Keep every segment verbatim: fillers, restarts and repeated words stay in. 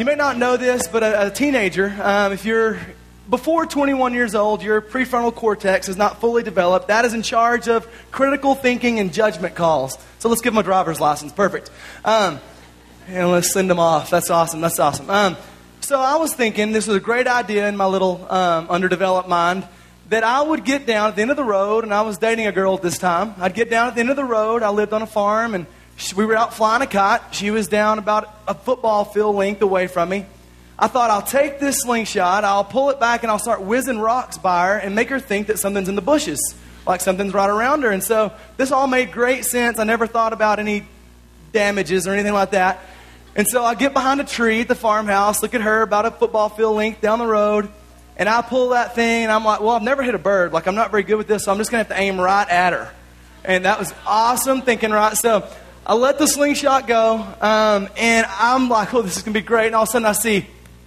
you may not know this, but a, a teenager, um, if you're before twenty-one years old, your prefrontal cortex is not fully developed. That is in charge of critical thinking and judgment calls. So let's give them a driver's license. Perfect. Um, and let's send them off. That's awesome. That's awesome. Um, so I was thinking, this was a great idea in my little um, underdeveloped mind, that I would get down at the end of the road, and I was dating a girl at this time. I'd get down at the end of the road. I lived on a farm, and she, we were out flying a kite. She was down about a football field length away from me. I thought, I'll take this slingshot, I'll pull it back, and I'll start whizzing rocks by her and make her think that something's in the bushes, like something's right around her. And so this all made great sense. I never thought about any damages or anything like that. And so I get behind a tree at the farmhouse, look at her about a football field length down the road, and I pull that thing, and I'm like, well, I've never hit a bird. Like, I'm not very good with this, so I'm just going to have to aim right at her. And that was awesome thinking, right? So I let the slingshot go, um, and I'm like, oh, this is going to be great. And all of a sudden I see...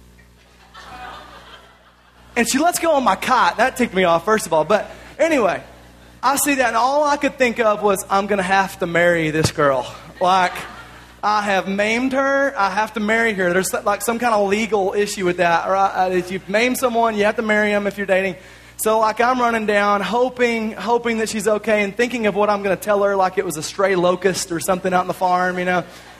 And she lets go on my kite. That ticked me off, first of all. But anyway, I see that, and all I could think of was, I'm going to have to marry this girl. Like, I have maimed her. I have to marry her. There's like some kind of legal issue with that. Right? If you maim someone, you have to marry them if you're dating. So like I'm running down, hoping hoping that she's okay, and thinking of what I'm going to tell her, like it was a stray locust or something out in the farm, you know.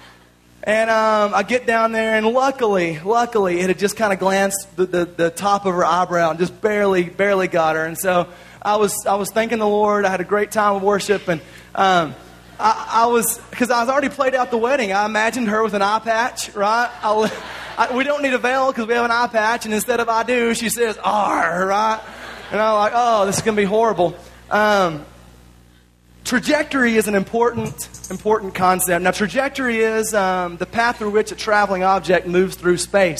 And um, I get down there, and luckily, luckily, it had just kind of glanced the, the, the top of her eyebrow and just barely, barely got her. And so I was I was thanking the Lord. I had a great time of worship, and um, I, I was, because I was already played out the wedding. I imagined her with an eye patch, right? I, I, we don't need a veil because we have an eye patch, and instead of I do, she says, "R," right? And I'm like, oh, this is going to be horrible. Um, Trajectory is an important, important concept. Now, trajectory is um, the path through which a traveling object moves through space.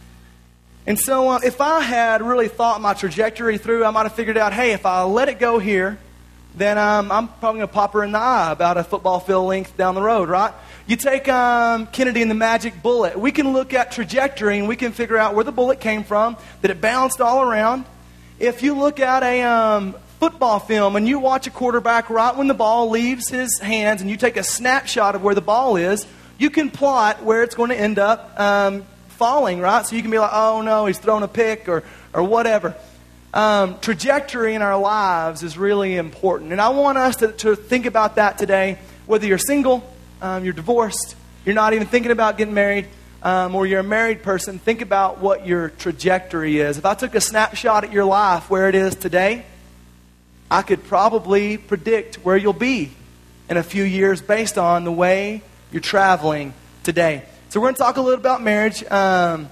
And so uh, if I had really thought my trajectory through, I might have figured out, hey, if I let it go here, then um, I'm probably going to pop her in the eye about a football field length down the road, right? You take um, Kennedy and the magic bullet. We can look at trajectory, and we can figure out where the bullet came from, that it bounced all around. If you look at a... Um, football film and you watch a quarterback right when the ball leaves his hands and you take a snapshot of where the ball is, you can plot where it's going to end up um, falling, right? So you can be like, oh no, he's thrown a pick or, or whatever. Um, trajectory in our lives is really important. And I want us to, to think about that today, whether you're single, um, you're divorced, you're not even thinking about getting married, um, or you're a married person. Think about what your trajectory is. If I took a snapshot at your life where it is today, I could probably predict where you'll be in a few years based on the way you're traveling today. So we're going to talk a little about marriage. Um,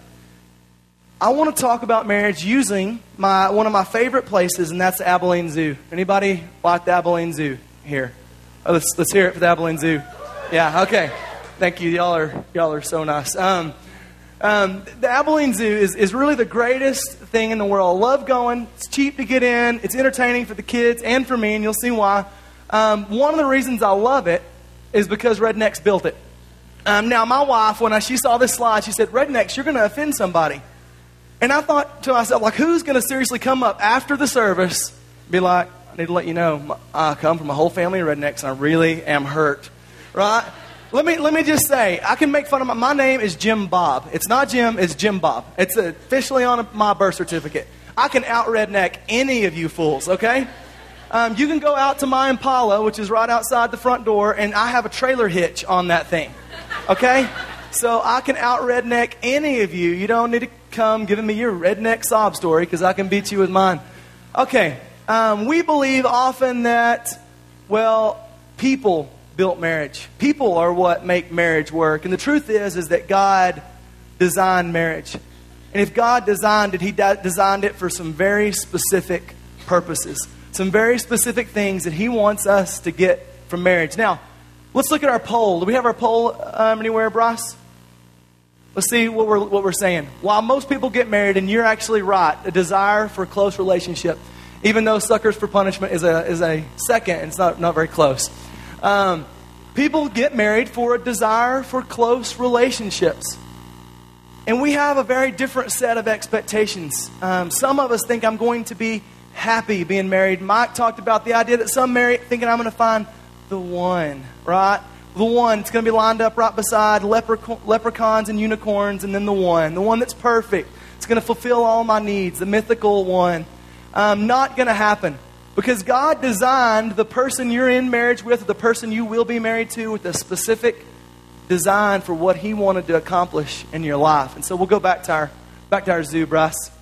I want to talk about marriage using my one of my favorite places, and that's the Abilene Zoo. Anybody like the Abilene Zoo here? Oh, let's let's hear it for the Abilene Zoo. Yeah, okay. Thank you. Y'all are y'all are so nice. Um, Um, the Abilene Zoo is, is really the greatest thing in the world. I love going. It's cheap to get in. It's entertaining for the kids and for me, and you'll see why. Um, one of the reasons I love it is because Rednecks built it. Um, now, my wife, when I, she saw this slide, she said, Rednecks, you're going to offend somebody. And I thought to myself, like, who's going to seriously come up after the service and be like, I need to let you know, I come from a whole family of rednecks, and I really am hurt, right? Let me let me just say, I can make fun of my, my name is Jim Bob. It's not Jim, it's Jim Bob. It's officially on my birth certificate. I can out-redneck any of you fools, okay? Um, you can go out to my Impala, which is right outside the front door, and I have a trailer hitch on that thing, okay? So I can out-redneck any of you. You don't need to come giving me your redneck sob story, because I can beat you with mine. Okay, um, we believe often that, well, people... built marriage. People are what make marriage work. And the truth is, is that God designed marriage. And if God designed it, He designed it for some very specific purposes. Some very specific things that He wants us to get from marriage. Now, let's look at our poll. Do we have our poll um, anywhere, Bryce? Let's see what we're, what we're saying. While most people get married, and you're actually right, a desire for a close relationship, even though Suckers for Punishment is a, is a second, it's not, not very close. Um, people get married for a desire for close relationships. And we have a very different set of expectations. Um, some of us think I'm going to be happy being married. Mike talked about the idea that some marry thinking I'm going to find the one, right? The one, it's going to be lined up right beside leprecha- leprechauns and unicorns, and then the one. The one that's perfect. It's going to fulfill all my needs. The mythical one. Um, not going to happen. Because God designed the person you're in marriage with, or the person you will be married to, with a specific design for what He wanted to accomplish in your life. And so we'll go back to our, back to our zoo, Bryce.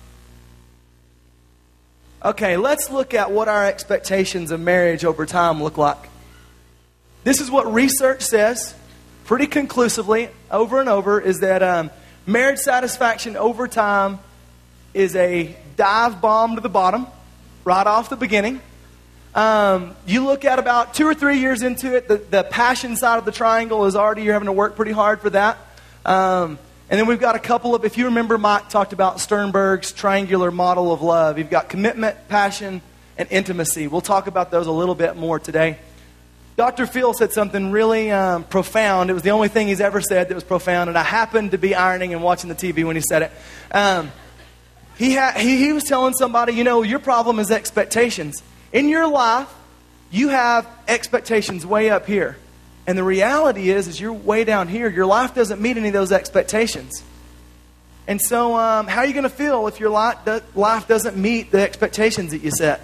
Okay, let's look at what our expectations of marriage over time look like. This is what research says, pretty conclusively, over and over, is that um, marriage satisfaction over time is a dive bomb to the bottom, right off the beginning. Um, you look at about two or three years into it, the, the passion side of the triangle is already, you're having to work pretty hard for that. Um, and then we've got a couple of, if you remember, Mike talked about Sternberg's triangular model of love. You've got commitment, passion, and intimacy. We'll talk about those a little bit more today. Doctor Phil said something really um, profound. It was the only thing he's ever said that was profound, and I happened to be ironing and watching the T V when he said it. Um, he, ha- he, he was telling somebody, you know, your problem is expectations. In your life, you have expectations way up here. And the reality is, is you're way down here. Your life doesn't meet any of those expectations. And so um, how are you going to feel if your life, life doesn't meet the expectations that you set?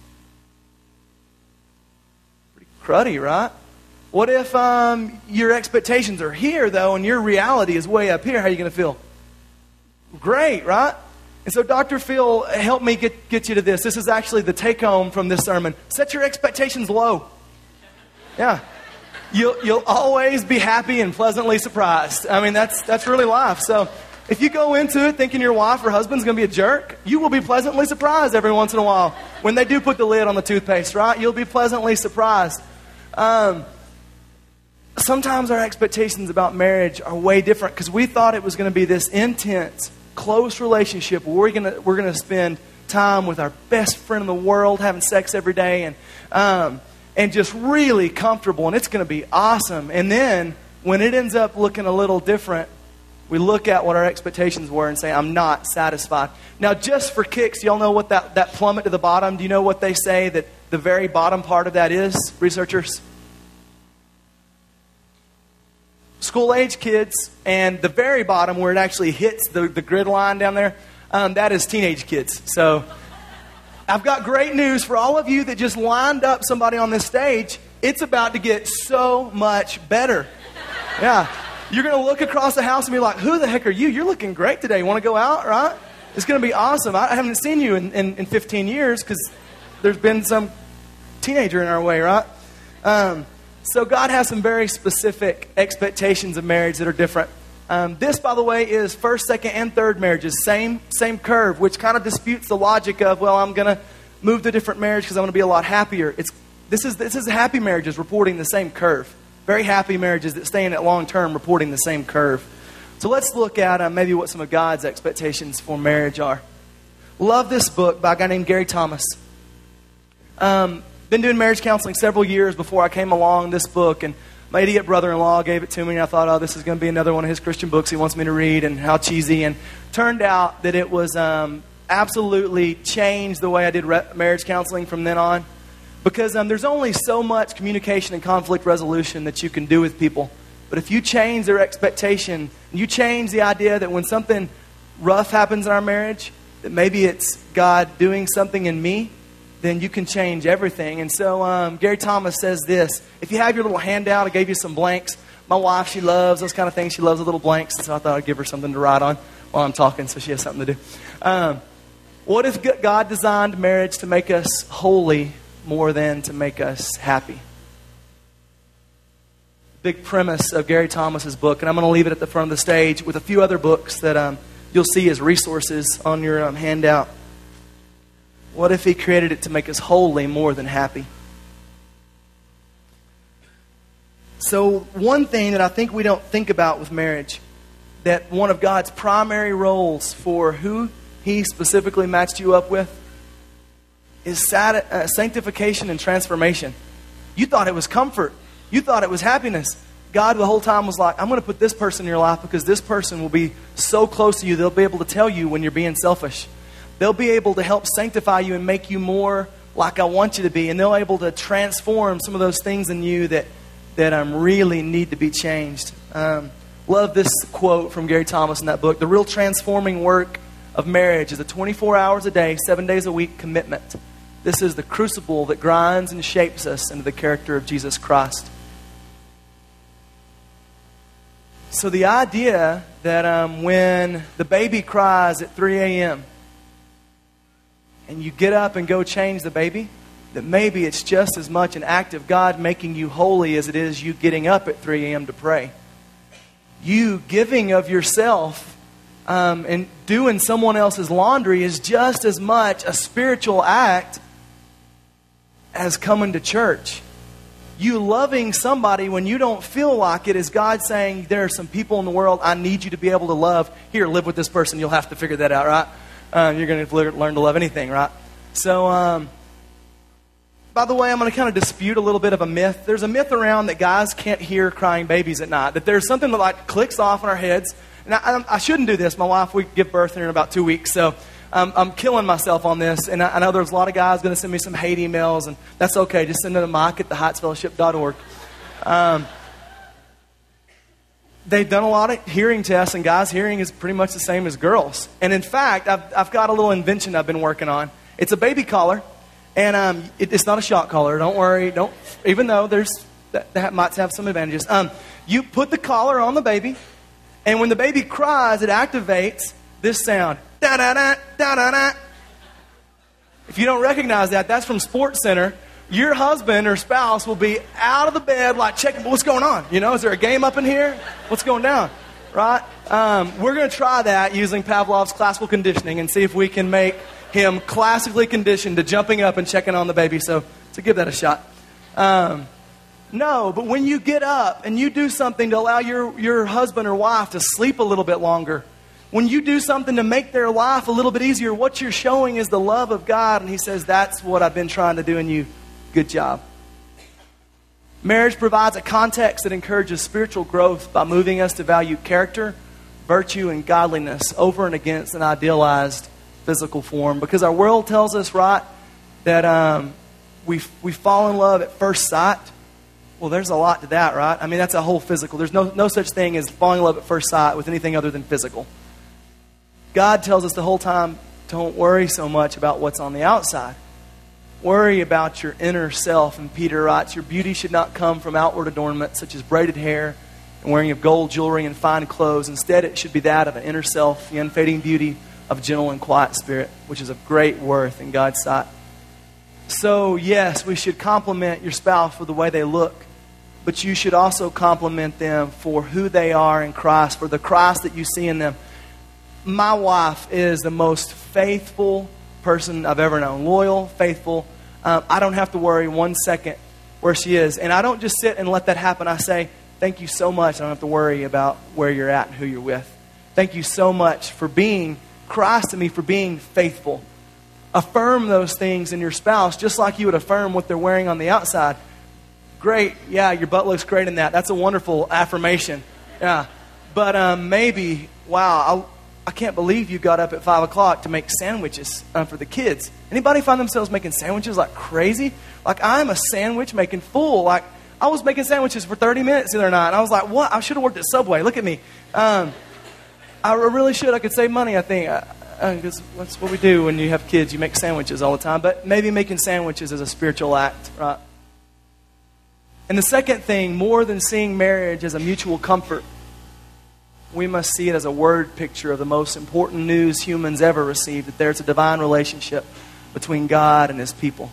Cruddy, right? What if um, your expectations are here, though, and your reality is way up here? How are you going to feel? Great, right? And so Doctor Phil helped me get, get you to this. This is actually the take-home from this sermon. Set your expectations low. Yeah. You'll, you'll always be happy and pleasantly surprised. I mean, that's, that's really life. So if you go into it thinking your wife or husband's going to be a jerk, you will be pleasantly surprised every once in a while. When they do put the lid on the toothpaste, right? You'll be pleasantly surprised. Um, sometimes our expectations about marriage are way different because we thought it was going to be this intense, close relationship where we're going to we're going to spend time with our best friend in the world, having sex every day, and um, and just really comfortable, and it's going to be awesome. And then when it ends up looking a little different, we look at what our expectations were and say, I'm not satisfied. Now, just for kicks, y'all know what that, that plummet to the bottom, do you know what they say that the very bottom part of that is, researchers? School-age kids, and the very bottom where it actually hits the, the grid line down there, um, that is teenage kids. So I've got great news for all of you that just lined up somebody on this stage. It's about to get so much better. Yeah. You're going to look across the house and be like, who the heck are you? You're looking great today. You want to go out, right? It's going to be awesome. I haven't seen you in, in, in fifteen years because there's been some teenager in our way, right? Um, so God has some very specific expectations of marriage that are different. Um, this, by the way, is first, second, and third marriages. Same, same curve, which kind of disputes the logic of, well, I'm going to move to a different marriage because I'm going to be a lot happier. It's This is, this is happy marriages reporting the same curve. Very happy marriages that stay in it long term reporting the same curve. So let's look at uh, maybe what some of God's expectations for marriage are. Love this book by a guy named Gary Thomas. Um, been doing marriage counseling several years before I came along this book, and my idiot brother-in-law gave it to me, and I thought, oh, this is going to be another one of his Christian books he wants me to read, and how cheesy. And turned out that it was um, absolutely changed the way I did re- marriage counseling from then on. Because um, there's only so much communication and conflict resolution that you can do with people. But if you change their expectation, you change the idea that when something rough happens in our marriage, that maybe it's God doing something in me, then you can change everything. And so um, Gary Thomas says this. If you have your little handout, I gave you some blanks. My wife, she loves those kind of things. She loves the little blanks. And so I thought I'd give her something to write on while I'm talking so she has something to do. Um, what if God designed marriage to make us holy more than to make us happy? Big premise of Gary Thomas's book, and I'm going to leave it at the front of the stage with a few other books that um, you'll see as resources on your um, handout. What if he created it to make us holy more than happy? So one thing that I think we don't think about with marriage, that one of God's primary roles for who he specifically matched you up with, is sanctification and transformation. You thought it was comfort. You thought it was happiness. God the whole time was like, I'm going to put this person in your life because this person will be so close to you, they'll be able to tell you when you're being selfish. They'll be able to help sanctify you and make you more like I want you to be. And they'll be able to transform some of those things in you that that um, really need to be changed. Um, love this quote from Gary Thomas in that book. The real transforming work of marriage is a twenty-four hours a day, seven days a week commitment. This is the crucible that grinds and shapes us into the character of Jesus Christ. So the idea that um, when the baby cries at three a.m. and you get up and go change the baby, that maybe it's just as much an act of God making you holy as it is you getting up at three a.m. to pray. You giving of yourself um, and doing someone else's laundry is just as much a spiritual act as coming to church. You loving somebody when you don't feel like it is God saying, there are some people in the world I need you to be able to love. Here, live with this person. You'll have to figure that out, right? Um, you're going to learn to love anything, right? So, um, by the way, I'm going to kind of dispute a little bit of a myth. There's a myth around that guys can't hear crying babies at night. That there's something that like clicks off in our heads. And I, I shouldn't do this. My wife, we give birth in about two weeks. So um, I'm killing myself on this. And I, I know there's a lot of guys going to send me some hate emails. And that's okay. Just send it to Mike at the heights fellowship dot org. Um, they've done a lot of hearing tests. And guys' hearing is pretty much the same as girls. And in fact, I've, I've got a little invention I've been working on. It's a baby collar. And um, it, it's not a shock collar. Don't worry. Don't. Even though there's that, that might have some advantages. Um, you put the collar on the baby, and when the baby cries, it activates this sound. Da da da da da da. If you don't recognize that, that's from Sports Center. Your husband or spouse will be out of the bed, like checking, what's going on? You know, is there a game up in here? What's going down? Right? Um, we're going to try that using Pavlov's classical conditioning and see if we can make him classically conditioned to jumping up and checking on the baby. So, to give that a shot. Um, no, but when you get up and you do something to allow your, your husband or wife to sleep a little bit longer, when you do something to make their life a little bit easier, what you're showing is the love of God. And He says, that's what I've been trying to do in you. Good job. Marriage provides a context that encourages spiritual growth by moving us to value character, virtue, and godliness over and against an idealized physical form. Because our world tells us, right, that um, we we fall in love at first sight. Well, there's a lot to that, right? I mean, that's a whole physical. There's no, no such thing as falling in love at first sight with anything other than physical. God tells us the whole time, don't worry so much about what's on the outside. Worry about your inner self. And Peter writes, your beauty should not come from outward adornment, such as braided hair and wearing of gold jewelry and fine clothes. Instead, it should be that of an inner self, the unfading beauty of gentle and quiet spirit, which is of great worth in God's sight. So, yes, we should compliment your spouse for the way they look, but you should also compliment them for who they are in Christ, for the Christ that you see in them. My wife is the most faithful person I've ever known. Loyal, faithful. Um, I don't have to worry one second where she is. And I don't just sit and let that happen. I say, thank you so much. I don't have to worry about where you're at and who you're with. Thank you so much for being Christ to me, for being faithful. Affirm those things in your spouse just like you would affirm what they're wearing on the outside. Great. Yeah, your butt looks great in that. That's a wonderful affirmation. Yeah. But um, maybe, wow, I'll, I can't believe you got up at five o'clock to make sandwiches uh, for the kids. Anybody find themselves making sandwiches like crazy? Like, I'm a sandwich making fool. Like, I was making sandwiches for thirty minutes the other night. And I was like, what? I should have worked at Subway. Look at me. Um, I really should. I could save money, I think. Because uh, that's what we do when you have kids. You make sandwiches all the time. But maybe making sandwiches is a spiritual act, right? And the second thing, more than seeing marriage as a mutual comfort, we must see it as a word picture of the most important news humans ever received, that there's a divine relationship between God and His people.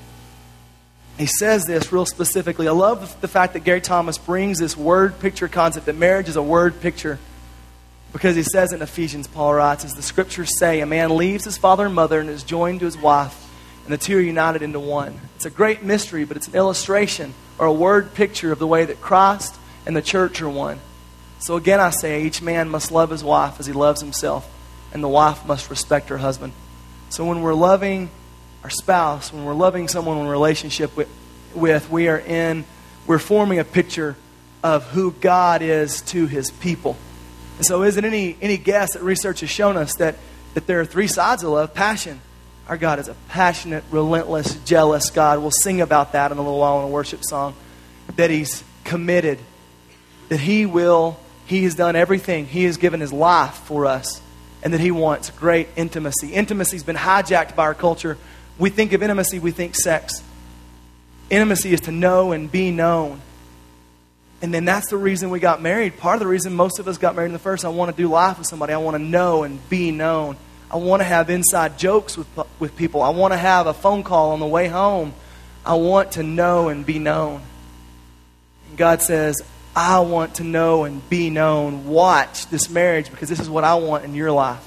He says this real specifically. I love the fact that Gary Thomas brings this word picture concept, that marriage is a word picture, because he says in Ephesians, Paul writes, as the scriptures say, a man leaves his father and mother and is joined to his wife, and the two are united into one. It's a great mystery, but it's an illustration or a word picture of the way that Christ and the church are one. So again, I say, each man must love his wife as he loves himself, and the wife must respect her husband. So when we're loving our spouse, when we're loving someone in a relationship with, with we are in, we're forming a picture of who God is to His people. And so is it any, any guess that research has shown us that, that there are three sides of love? Passion. Our God is a passionate, relentless, jealous God. We'll sing about that in a little while in a worship song. That He's committed that He will, He has done everything. He has given His life for us, and that He wants great intimacy. Intimacy has been hijacked by our culture. We think of intimacy, we think sex. Intimacy is to know and be known. And then that's the reason we got married. Part of the reason most of us got married in the first, I want to do life with somebody. I want to know and be known. I want to have inside jokes with, with people. I want to have a phone call on the way home. I want to know and be known. And God says, I want to know and be known. Watch this marriage because this is what I want in your life.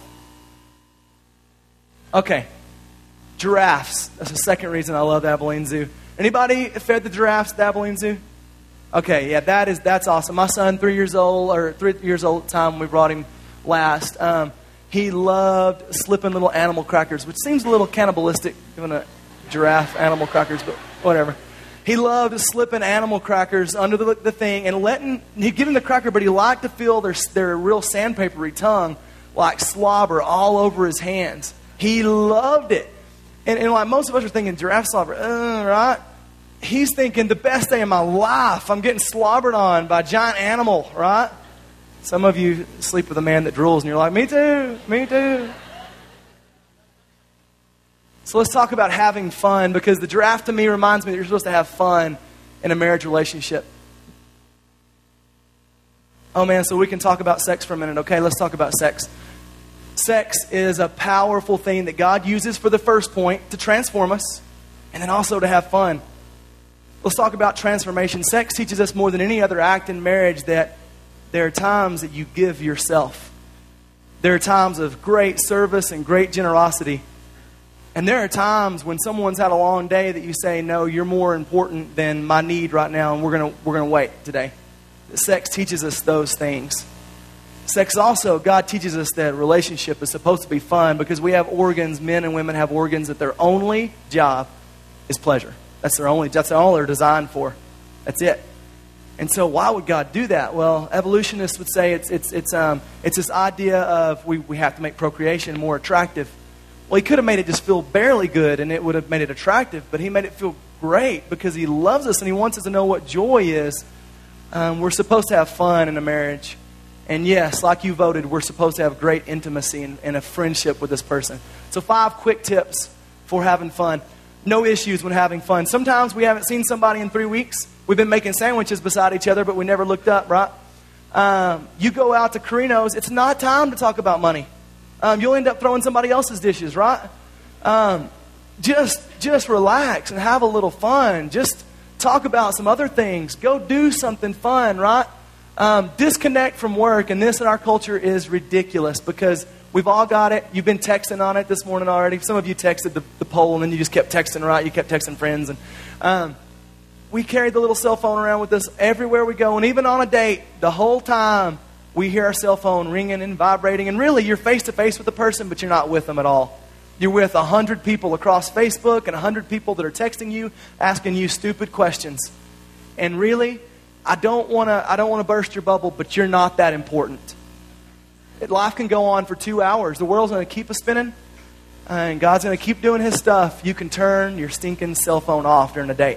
Okay. Giraffes. That's the second reason I love Abilene Zoo. Anybody fed the giraffes at the Abilene Zoo? Okay, yeah, that is that's awesome. My son, three years old, or three years old at the time we brought him last, um, he loved slipping little animal crackers, which seems a little cannibalistic, giving a giraffe animal crackers, but whatever. He loved slipping animal crackers under the, the thing and letting, he'd give him the cracker, but he liked to feel their, their real sandpapery tongue like slobber all over his hands. He loved it. And, and like most of us are thinking, giraffe slobber, uh, right? He's thinking, the best day of my life. I'm getting slobbered on by a giant animal, right? Some of you sleep with a man that drools, and you're like, me too, me too. So let's talk about having fun, because the giraffe to me reminds me that you're supposed to have fun in a marriage relationship. Oh man, so we can talk about sex for a minute. Okay, let's talk about sex. Sex is a powerful thing that God uses for the first point to transform us, and then also to have fun. Let's talk about transformation. Sex teaches us more than any other act in marriage that there are times that you give yourself. There are times of great service and great generosity. And there are times when someone's had a long day that you say, no, you're more important than my need right now, and we're going to we're going to wait today. Sex teaches us those things. Sex also, God teaches us that relationship is supposed to be fun, because we have organs, men and women have organs that their only job is pleasure. That's their only, that's all they're designed for. That's it. And so why would God do that? Well, evolutionists would say it's it's it's um it's this idea of we, we have to make procreation more attractive. Well, He could have made it just feel barely good, and it would have made it attractive, but He made it feel great because He loves us and He wants us to know what joy is. Um, we're supposed to have fun in a marriage. And yes, like you voted, we're supposed to have great intimacy and, and a friendship with this person. So five quick tips for having fun. No issues when having fun. Sometimes we haven't seen somebody in three weeks. We've been making sandwiches beside each other, but we never looked up, right? Um, you go out to Carino's, it's not time to talk about money. Um, you'll end up throwing somebody else's dishes, right? Um, just, just relax and have a little fun. Just talk about some other things. Go do something fun, right? Um, disconnect from work, and this in our culture is ridiculous because we've all got it. You've been texting on it this morning already. Some of you texted the, the poll, and then you just kept texting, right? You kept texting friends. And um, we carry the little cell phone around with us everywhere we go, and even on a date, the whole time we hear our cell phone ringing and vibrating, and really you're face-to-face with the person, but you're not with them at all. You're with a hundred people across Facebook and a hundred people that are texting you, asking you stupid questions. And really, I don't want to I don't want to burst your bubble, but you're not that important. Life can go on for two hours. The world's going to keep us spinning, and God's going to keep doing His stuff. You can turn your stinking cell phone off during a date.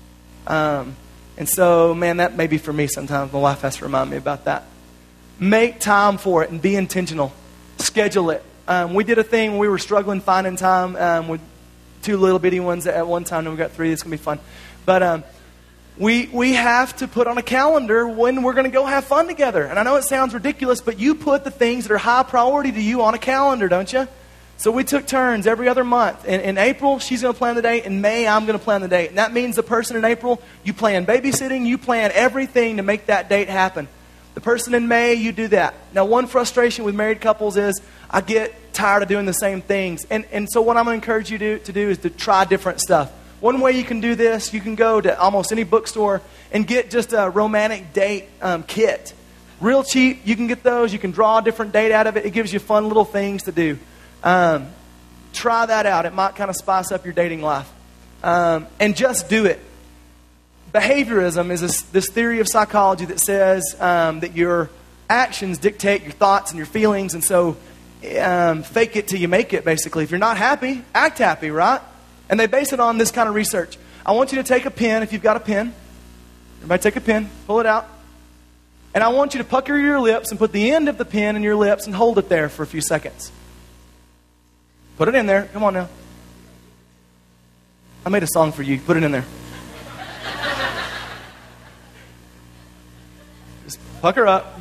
Um, and so, man, that may be for me sometimes. My wife has to remind me about that. Make time for it and be intentional. Schedule it. Um, we did a thing when we were struggling finding time um, with two little bitty ones at one time, and we got three. It's going to be fun. But um, we we have to put on a calendar when we're going to go have fun together. And I know it sounds ridiculous, but you put the things that are high priority to you on a calendar, don't you? So we took turns every other month. In, in April, she's going to plan the date. In May, I'm going to plan the date. And that means the person in April, you plan babysitting, you plan everything to make that date happen. The person in May, you do that. Now, one frustration with married couples is I get tired of doing the same things. And, and so what I'm going to encourage you to, to do is to try different stuff. One way you can do this, you can go to almost any bookstore and get just a romantic date um, kit. Real cheap, you can get those. You can draw a different date out of it. It gives you fun little things to do. Um, try that out. It might kind of spice up your dating life. Um, and just do it. Behaviorism is this, this theory of psychology that says um, that your actions dictate your thoughts and your feelings. And so um, fake it till you make it, basically. If you're not happy, act happy, right? And they base it on this kind of research. I want you to take a pen, if you've got a pen, Everybody take a pen, pull it out. And I want you to pucker your lips and put the end of the pen in your lips and hold it there for a few seconds. Put it in there. Come on now. I made a song for you. Put it in there. Just pucker up.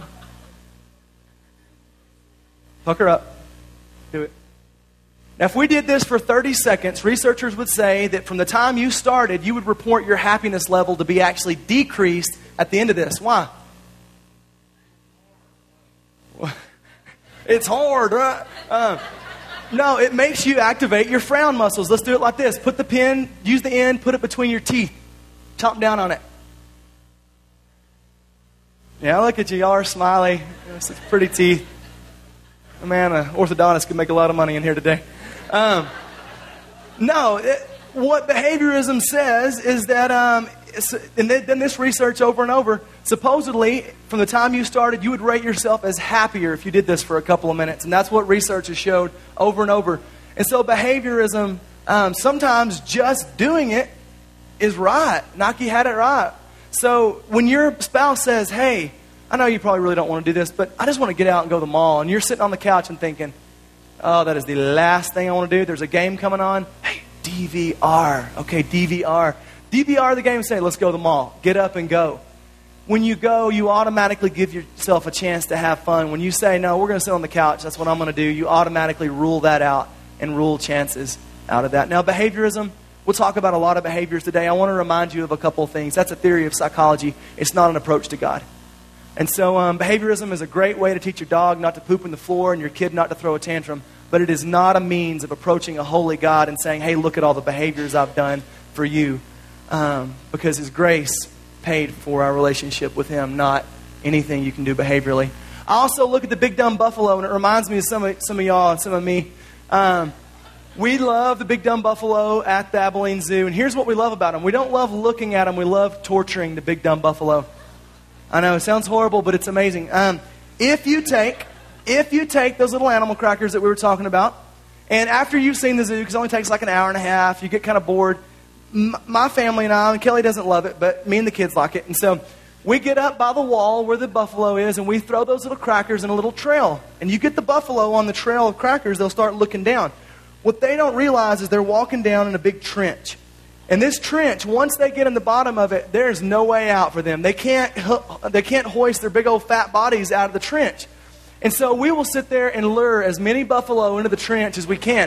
Pucker up. Do it. Now, if we did this for thirty seconds, researchers would say that from the time you started, you would report your happiness level to be actually decreased at the end of this. Why? It's hard, right? Uh, no, it makes you activate your frown muscles. Let's do it like this. Put the pen, use the end, put it between your teeth. Chomp down on it. Yeah, look at you. Y'all are smiley. Such pretty teeth. Man, an orthodontist could make a lot of money in here today. Um, no, it, what behaviorism says is that, um, and they've done this research over and over, supposedly, from the time you started, you would rate yourself as happier if you did this for a couple of minutes. And that's what research has showed over and over. And so behaviorism, um, sometimes just doing it is right. Nike had it right. So when your spouse says, hey, I know you probably really don't want to do this, but I just want to get out and go to the mall. And you're sitting on the couch and thinking, oh, that is the last thing I want to do. There's a game coming on. Hey, D V R. Okay, D V R. D V R the game and say, let's go to the mall. Get up and go. When you go, you automatically give yourself a chance to have fun. When you say, no, we're going to sit on the couch, that's what I'm going to do, you automatically rule that out and rule chances out of that. Now, behaviorism, we'll talk about a lot of behaviors today. I want to remind you of a couple of things. That's a theory of psychology. It's not an approach to God. And so um, behaviorism is a great way to teach your dog not to poop on the floor and your kid not to throw a tantrum. But it is not a means of approaching a holy God and saying, hey, look at all the behaviors I've done for you. Um, because His grace paid for our relationship with Him, not anything you can do behaviorally. I also look at the big dumb buffalo, and it reminds me of some of, some of y'all and some of me. Um, we love the big dumb buffalo at the Abilene Zoo. And here's what we love about them. We don't love looking at them. We love torturing the big dumb buffalo. I know, it sounds horrible, but it's amazing. Um, if you take, if you take those little animal crackers that we were talking about, and after you've seen the zoo, because it only takes like an hour and a half, you get kind of bored. M- my family and I, and Kelly doesn't love it, but me and the kids like it. And so we get up by the wall where the buffalo is, and we throw those little crackers in a little trail. And you get the buffalo on the trail of crackers, they'll start looking down. What they don't realize is they're walking down in a big trench. And this trench, once they get in the bottom of it, there's no way out for them. They can't, they can't hoist their big old fat bodies out of the trench. And so we will sit there and lure as many buffalo into the trench as we can.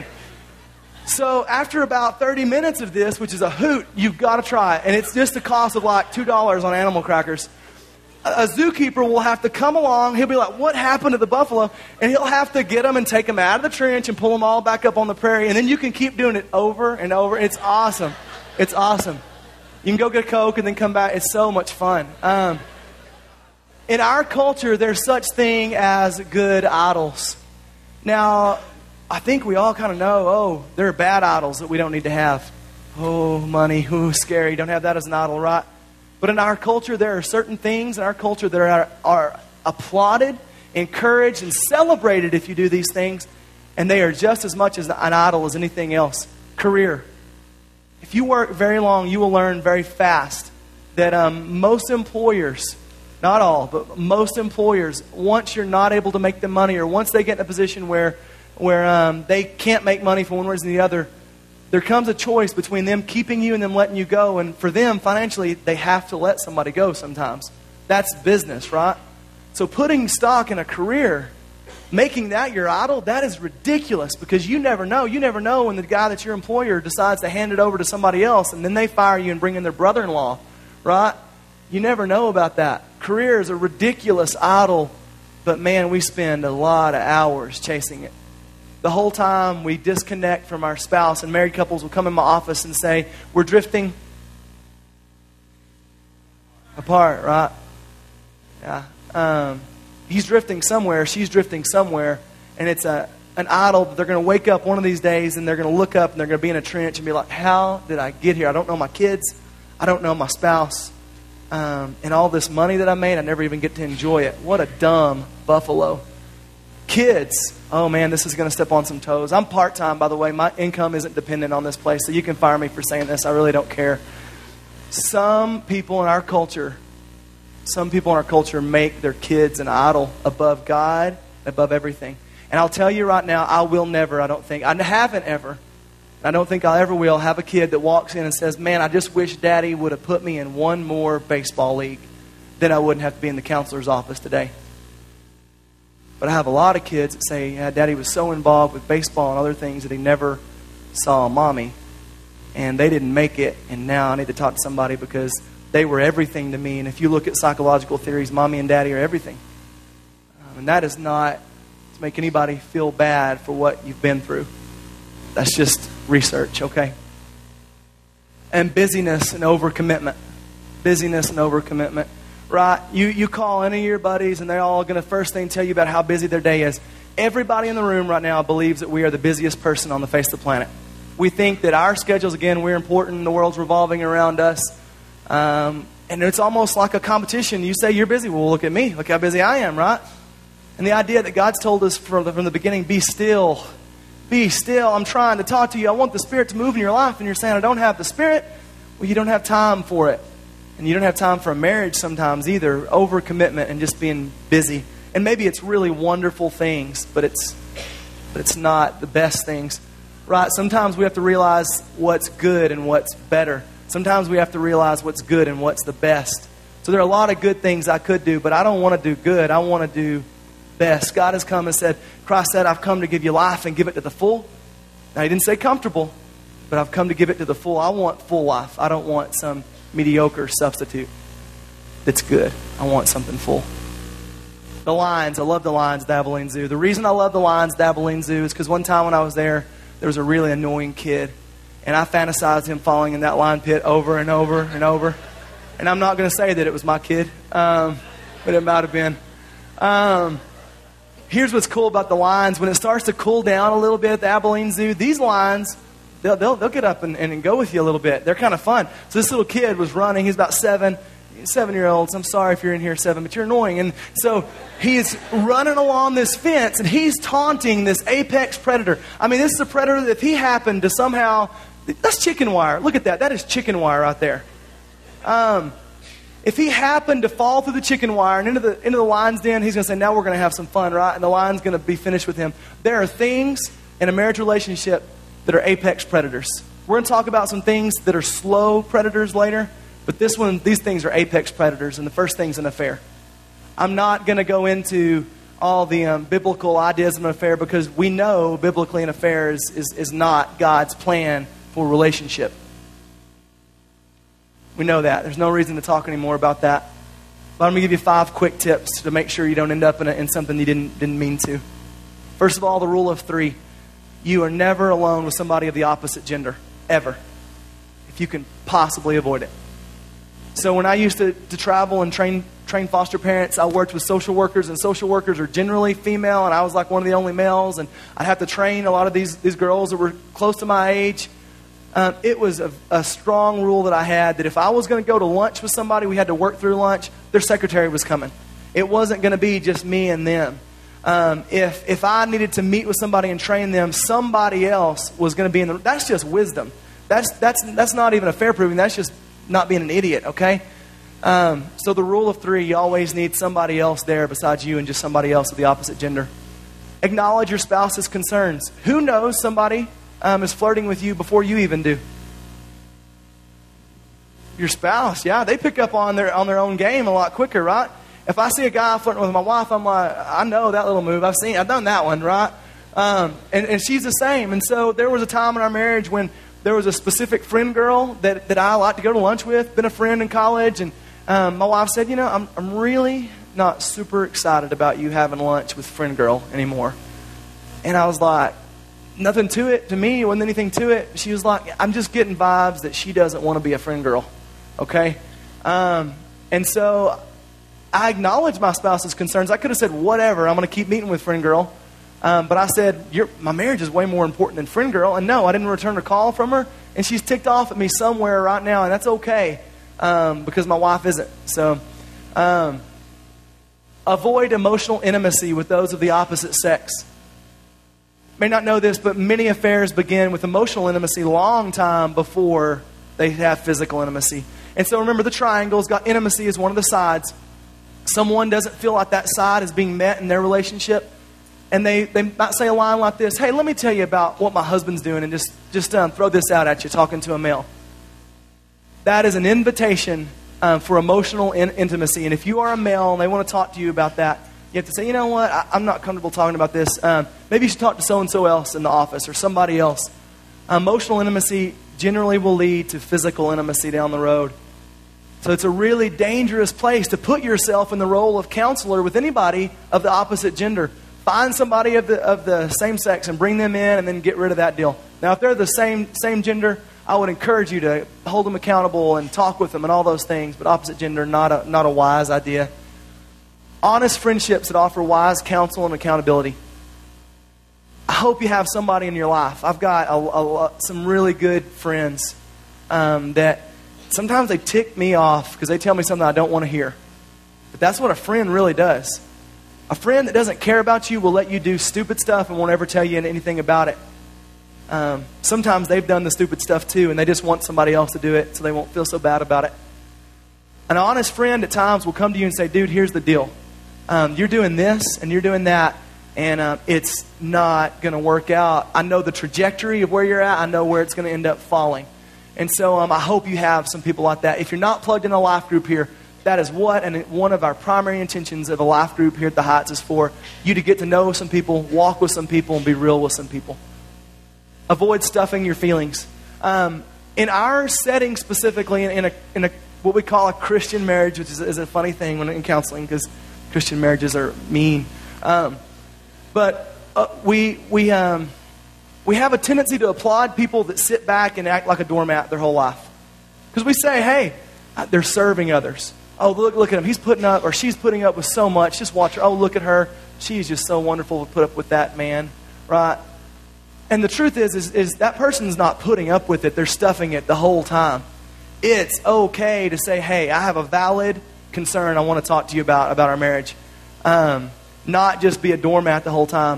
So after about thirty minutes of this, which is a hoot, you've got to try it. And it's just the cost of like two dollars on animal crackers. A, a zookeeper will have to come along. He'll be like, what happened to the buffalo? And he'll have to get them and take them out of the trench and pull them all back up on the prairie. And then you can keep doing it over and over. It's awesome. It's awesome. You can go get a Coke and then come back. It's so much fun. Um, in our culture, there's such thing as good idols. Now, I think we all kind of know, oh, there are bad idols that we don't need to have. Oh, money, ooh, scary. Don't have that as an idol, right? But in our culture, there are certain things in our culture that are, are applauded, encouraged, and celebrated if you do these things. And they are just as much as an idol as anything else. Career. If you work very long, you will learn very fast that um, most employers, not all, but most employers, once you're not able to make them money, or once they get in a position where where um, they can't make money for one reason or the other, there comes a choice between them keeping you and them letting you go. And for them, financially, they have to let somebody go sometimes. That's business, right? So putting stock in a career, making that your idol, that is ridiculous, because you never know. You never know when the guy that's your employer decides to hand it over to somebody else, and then they fire you and bring in their brother-in-law, right? You never know about that. Career is a ridiculous idol, but man, we spend a lot of hours chasing it. The whole time we disconnect from our spouse, and married couples will come in my office and say, we're drifting apart, right? Yeah. Um, he's drifting somewhere, she's drifting somewhere, and it's a an idol that they're going to wake up one of these days and they're going to look up and they're going to be in a trench and be like, how did I get here? I don't know my kids. I don't know my spouse. Um, and all this money that I made, I never even get to enjoy it. What a dumb buffalo. Kids, oh man, this is going to step on some toes. I'm part-time, by the way. My income isn't dependent on this place, so you can fire me for saying this. I really don't care. Some people in our culture Some people in our culture make their kids an idol above God, above everything. And I'll tell you right now, I will never, I don't think, I haven't ever, I don't think I ever will, have a kid that walks in and says, man, I just wish Daddy would have put me in one more baseball league. Then I wouldn't have to be in the counselor's office today. But I have a lot of kids that say, yeah, Daddy was so involved with baseball and other things that he never saw Mommy. And they didn't make it, and now I need to talk to somebody because they were everything to me. And if you look at psychological theories, Mommy and Daddy are everything. Um, and that is not to make anybody feel bad for what you've been through. That's just research, okay? And busyness and overcommitment. Busyness and overcommitment. Right? You you call any of your buddies and they're all going to first thing tell you about how busy their day is. Everybody in the room right now believes that we are the busiest person on the face of the planet. We think that our schedules, again, we're important. The world's revolving around us. Um, and it's almost like a competition. You say you're busy. Well, look at me. Look how busy I am, right? And the idea that God's told us from the, from the beginning, be still. Be still. I'm trying to talk to you. I want the Spirit to move in your life. And you're saying, I don't have the Spirit. Well, you don't have time for it. And you don't have time for a marriage sometimes either. Overcommitment and just being busy. And maybe it's really wonderful things, but it's but it's not the best things. Right? Sometimes we have to realize what's good and what's better. Sometimes we have to realize what's good and what's the best. So there are a lot of good things I could do, but I don't want to do good. I want to do best. God has come and said, Christ said, I've come to give you life and give it to the full. Now, He didn't say comfortable, but I've come to give it to the full. I want full life. I don't want some mediocre substitute that's good. I want something full. The Lions. I love the Lions at the Abilene Zoo. The reason I love the Lions at the Abilene Zoo is because one time when I was there, there was a really annoying kid. And I fantasized him falling in that lion pit over and over and over. And I'm not going to say that it was my kid, um, but it might have been. Um, here's what's cool about the lions. When it starts to cool down a little bit at the Abilene Zoo, these lions, they'll, they'll, they'll get up and, and go with you a little bit. They're kind of fun. So this little kid was running. He's about seven. Seven-year-olds, I'm sorry if you're in here seven, but you're annoying. And so he's running along this fence, and he's taunting this apex predator. I mean, this is a predator that if he happened to somehow... That's chicken wire. Look at that. That is chicken wire right there. Um, if he happened to fall through the chicken wire and into the into the lion's den, he's going to say, now we're going to have some fun, right? And the lion's going to be finished with him. There are things in a marriage relationship that are apex predators. We're going to talk about some things that are slow predators later. But this one, these things are apex predators, and the first thing's an affair. I'm not going to go into all the um, biblical ideas of an affair because we know biblically an affair is, is, is not God's plan for a relationship. We know that. There's no reason to talk anymore about that. But I'm going to give you five quick tips to make sure you don't end up in, a, in something you didn't, didn't mean to. First of all, the rule of three. You are never alone with somebody of the opposite gender, ever, if you can possibly avoid it. So when I used to, to travel and train train foster parents, I worked with social workers, and social workers are generally female, and I was like one of the only males, and I'd have to train a lot of these, these girls that were close to my age. Um, it was a, a strong rule that I had that if I was going to go to lunch with somebody, we had to work through lunch, their secretary was coming. It wasn't going to be just me and them. Um, if if I needed to meet with somebody and train them, somebody else was going to be in the... That's just wisdom. That's, that's, that's not even a fair proving. That's just not being an idiot, okay? Um, so the rule of three, you always need somebody else there besides you and just somebody else of the opposite gender. Acknowledge your spouse's concerns. Who knows somebody um, is flirting with you before you even do? Your spouse, yeah. They pick up on their on their own game a lot quicker, right? If I see a guy flirting with my wife, I'm like, I know that little move. I've seen, I've done that one, right? Um, and, and she's the same. And so there was a time in our marriage when there was a specific friend girl that, that I liked to go to lunch with, been a friend in college, and um, my wife said, you know, I'm I'm really not super excited about you having lunch with friend girl anymore. And I was like, nothing to it. To me, it wasn't anything to it. She was like, I'm just getting vibes that she doesn't want to be a friend girl. Okay? Um, and so I acknowledged my spouse's concerns. I could have said, whatever, I'm going to keep meeting with friend girl. Um, but I said, You're, my marriage is way more important than friend girl. And no, I didn't return a call from her. And she's ticked off at me somewhere right now. And that's okay um, because my wife isn't. So um, avoid emotional intimacy with those of the opposite sex. May not know this, but many affairs begin with emotional intimacy a long time before they have physical intimacy. And so remember, the triangle's got intimacy as one of the sides. someone doesn't feel like that side is being met in their relationship, and they, they might say a line like this, hey, let me tell you about what my husband's doing, and just, just um, throw this out at you, talking to a male. That is an invitation um, for emotional in- intimacy. And if you are a male and they want to talk to you about that, you have to say, you know what, I- I'm not comfortable talking about this. Um, maybe you should talk to so-and-so else in the office or somebody else. Emotional intimacy generally will lead to physical intimacy down the road. So it's a really dangerous place to put yourself in the role of counselor with anybody of the opposite gender. Find somebody of the of the same sex and bring them in and then get rid of that deal. Now, if they're the same same gender, I would encourage you to hold them accountable and talk with them and all those things. But opposite gender, not a, not a wise idea. Honest friendships that offer wise counsel and accountability. I hope you have somebody in your life. I've got a, a, some really good friends um, that sometimes they tick me off because they tell me something I don't want to hear. But that's what a friend really does. A friend that doesn't care about you will let you do stupid stuff and won't ever tell you anything about it. Um, sometimes they've done the stupid stuff too, and they just want somebody else to do it so they won't feel so bad about it. An honest friend at times will come to you and say, dude, here's the deal. Um, you're doing this and you're doing that, and uh, it's not going to work out. I know the trajectory of where you're at. I know where it's going to end up falling. And so um, I hope you have some people like that. If you're not plugged in a life group here, that is what and one of our primary intentions of a life group here at the Heights is for you to get to know some people, walk with some people, and be real with some people. Avoid stuffing your feelings. Um, in our setting specifically, in, in, a, in a what we call a Christian marriage, which is, is a funny thing when in counseling because Christian marriages are mean. Um, but uh, we we um, we have a tendency to applaud people that sit back and act like a doormat their whole life. Because we say, hey, they're serving others. Oh, look, look at him. He's putting up, or she's putting up with so much. Just watch her. Oh, look at her. She's just so wonderful to put up with that man, right? And the truth is, is, is that person's not putting up with it. They're stuffing it the whole time. It's okay to say, hey, I have a valid concern I want to talk to you about, about our marriage. Um, not just be a doormat the whole time.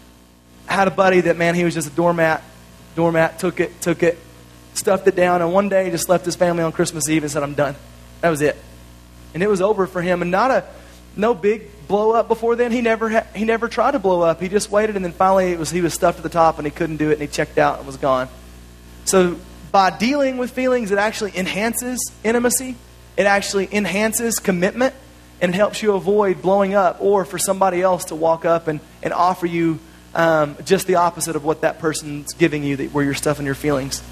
I had a buddy that, man, he was just a doormat. Doormat, took it, took it, stuffed it down, and one day just left his family on Christmas Eve and said, I'm done. That was it. And it was over for him. And not a, no big blow up before then. He never ha- he never tried to blow up. He just waited, and then finally it was he was stuffed to the top and he couldn't do it, and he checked out and was gone. So by dealing with feelings, it actually enhances intimacy. It actually enhances commitment, and it helps you avoid blowing up or for somebody else to walk up and, and offer you um, just the opposite of what that person's giving you, that, where you're stuffing your feelings.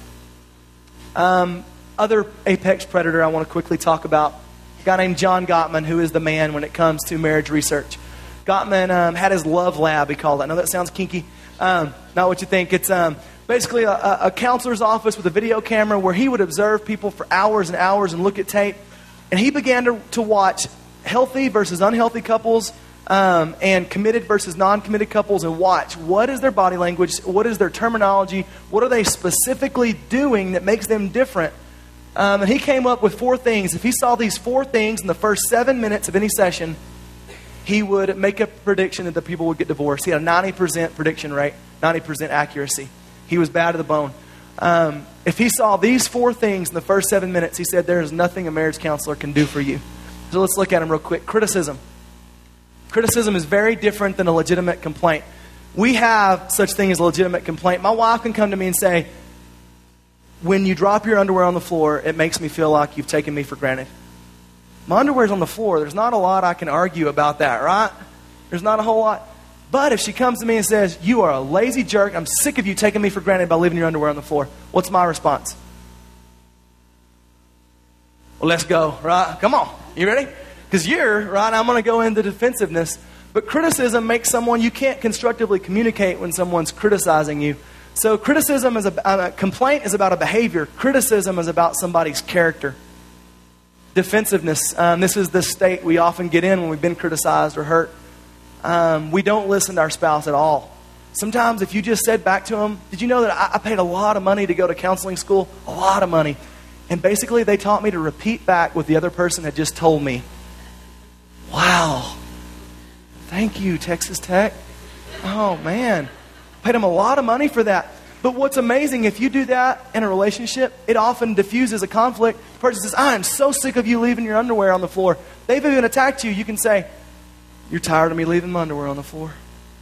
Um, other apex predator I want to quickly talk about. A guy named John Gottman, who is the man when it comes to marriage research. Gottman um, had his love lab, he called it. I know that sounds kinky. Um, not what you think. It's um, basically a, a counselor's office with a video camera where he would observe people for hours and hours and look at tape. And he began to, to watch healthy versus unhealthy couples um, and committed versus non-committed couples and watch what is their body language, what is their terminology, what are they specifically doing that makes them different. Um, and he came up with four things. If he saw these four things in the first seven minutes of any session, he would make a prediction that the people would get divorced. He had a ninety percent prediction rate, ninety percent accuracy. He was bad to the bone. Um, if he saw these four things in the first seven minutes, he said there is nothing a marriage counselor can do for you. So let's look at them real quick. Criticism. Criticism is very different than a legitimate complaint. We have such thing as a legitimate complaint. My wife can come to me and say, when you drop your underwear on the floor, it makes me feel like you've taken me for granted. My underwear's on the floor. There's not a lot I can argue about that, right? There's not a whole lot. But if she comes to me and says, you are a lazy jerk, I'm sick of you taking me for granted by leaving your underwear on the floor, what's my response? Well, let's go, right? Come on. You ready? Because you're, right, I'm going to go into defensiveness. But criticism makes someone, you can't constructively communicate when someone's criticizing you. So criticism is a, a complaint is about a behavior. Criticism is about somebody's character. Defensiveness. Um, this is the state we often get in when we've been criticized or hurt. Um, we don't listen to our spouse at all. Sometimes if you just said back to them, did you know that I, I paid a lot of money to go to counseling school? A lot of money. And basically they taught me to repeat back what the other person had just told me. Wow. Thank you, Texas Tech. Oh, man. Paid them a lot of money for that. But what's amazing, if you do that in a relationship, it often diffuses a conflict. The person says, I am so sick of you leaving your underwear on the floor. They've even attacked you. You can say, you're tired of me leaving my underwear on the floor.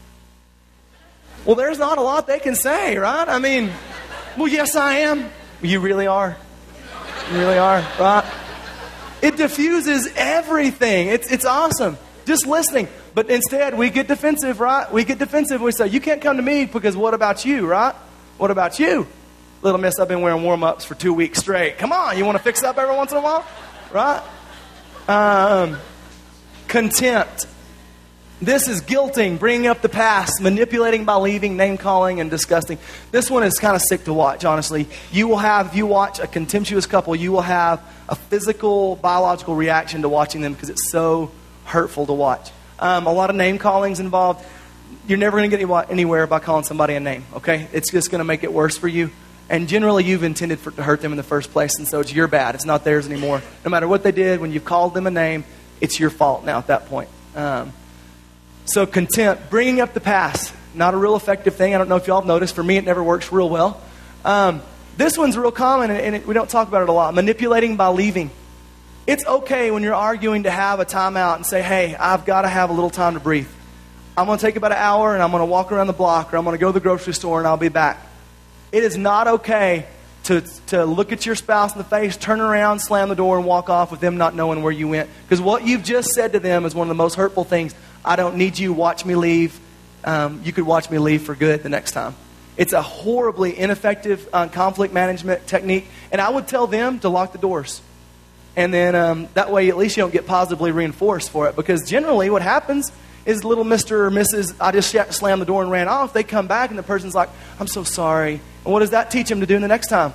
Well, there's not a lot they can say, right? I mean, well, yes, I am. You really are. You really are, right? It diffuses everything. It's, it's awesome. Just listening. But instead, we get defensive, right? We get defensive. We say, you can't come to me because what about you, right? What about you? Little miss, I've been wearing warm-ups for two weeks straight. Come on, you want to fix up every once in a while? Right? Um, contempt. This is guilting, bringing up the past, manipulating by leaving, name-calling, and disgusting. This one is kind of sick to watch, honestly. You will have, if you watch a contemptuous couple, you will have a physical, biological reaction to watching them because it's so hurtful to watch. Um, a lot of name-callings involved. You're never going to get anywhere by calling somebody a name, okay? It's just going to make it worse for you. And generally, you've intended for, to hurt them in the first place, and so it's your bad. It's not theirs anymore. No matter what they did, when you've called them a name, it's your fault now at that point. Um, so contempt, bringing up the past, not a real effective thing. I don't know if y'all have noticed. For me, it never works real well. Um, this one's real common, and, and it, we don't talk about it a lot. Manipulating by leaving. It's okay when you're arguing to have a timeout and say, hey, I've got to have a little time to breathe. I'm going to take about an hour and I'm going to walk around the block or I'm going to go to the grocery store and I'll be back. It is not okay to, to look at your spouse in the face, turn around, slam the door, and walk off with them not knowing where you went. Because what you've just said to them is one of the most hurtful things. I don't need you. Watch me leave. Um, you could watch me leave for good the next time. It's a horribly ineffective uh, conflict management technique. And I would tell them to lock the doors. And then um, that way at least you don't get positively reinforced for it. Because generally what happens is little Mister or Missus I just slammed the door and ran off. They come back and the person's like, I'm so sorry. And what does that teach them to do the next time?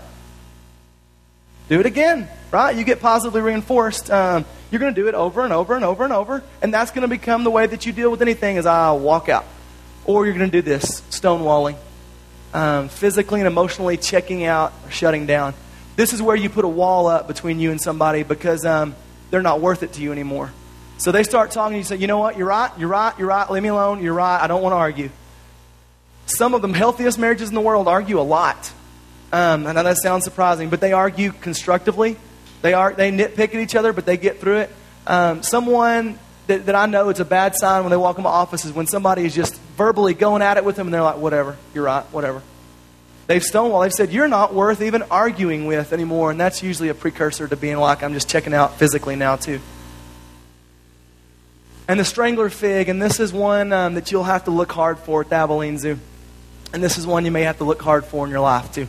Do it again, right? You get positively reinforced. Um, you're going to do it over and over and over and over. And that's going to become the way that you deal with anything is I'll walk out. Or you're going to do this, stonewalling. Um, physically and emotionally checking out or shutting down. This is where you put a wall up between you and somebody because um, they're not worth it to you anymore. So they start talking and you say, you know what, you're right, you're right, you're right, leave me alone, you're right, I don't want to argue. Some of the healthiest marriages in the world argue a lot. Um, I know that sounds surprising, but they argue constructively. They are they nitpick at each other, but they get through it. Um, someone that, that I know it's a bad sign when they walk in my office is when somebody is just verbally going at it with them and they're like, whatever, you're right, whatever. They've stonewalled. They've said, you're not worth even arguing with anymore. And that's usually a precursor to being like, I'm just checking out physically now too. And the strangler fig, and this is one um, that you'll have to look hard for at the Abilene Zoo. And this is one you may have to look hard for in your life too.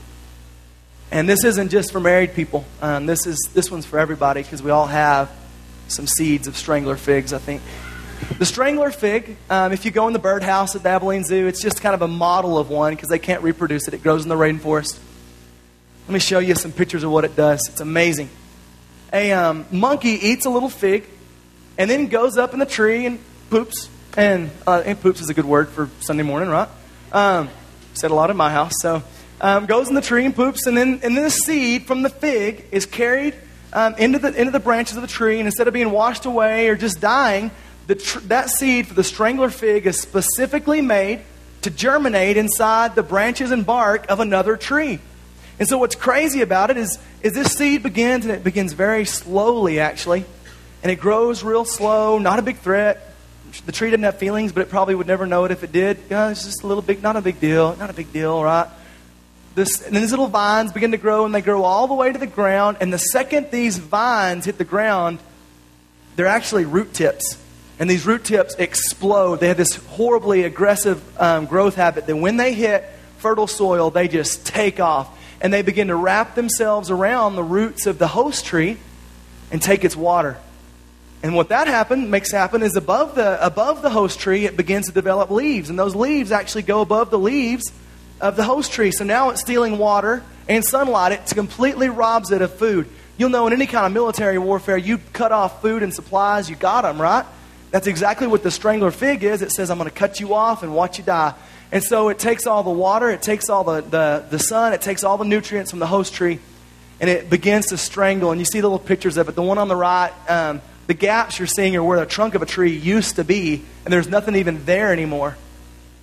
And this isn't just for married people. Um, this is this one's for everybody because we all have some seeds of strangler figs, I think. The strangler fig, um, if you go in the birdhouse at the Abilene Zoo, it's just kind of a model of one because they can't reproduce it. It grows in the rainforest. Let me show you some pictures of what it does. It's amazing. A um, monkey eats a little fig and then goes up in the tree and poops. And, uh, and poops is a good word for Sunday morning, right? Um, said a lot in my house. So um, goes in the tree and poops. And then, and then the seed from the fig is carried um, into the into the branches of the tree. And instead of being washed away or just dying, the tr- that seed for the strangler fig is specifically made to germinate inside the branches and bark of another tree. And so what's crazy about it is, is this seed begins, and it begins very slowly, actually. And it grows real slow, not a big threat. The tree doesn't have feelings, but it probably would never know it if it did. Yeah, it's just a little big, not a big deal, not a big deal, right? This, and then these little vines begin to grow, and they grow all the way to the ground. And the second these vines hit the ground, they're actually root tips. And these root tips explode. They have this horribly aggressive um, growth habit that when they hit fertile soil, they just take off. And they begin to wrap themselves around the roots of the host tree and take its water. And what that happen, makes happen is above the above the host tree, it begins to develop leaves. And those leaves actually go above the leaves of the host tree. So now it's stealing water and sunlight. It completely robs it of food. You'll know in any kind of military warfare, you cut off food and supplies, you got them, right? That's exactly what the strangler fig is. It says, I'm going to cut you off and watch you die. And so it takes all the water, it takes all the, the, the sun, it takes all the nutrients from the host tree, and it begins to strangle. And you see the little pictures of it. The one on the right, um, the gaps you're seeing are where the trunk of a tree used to be, and there's nothing even there anymore.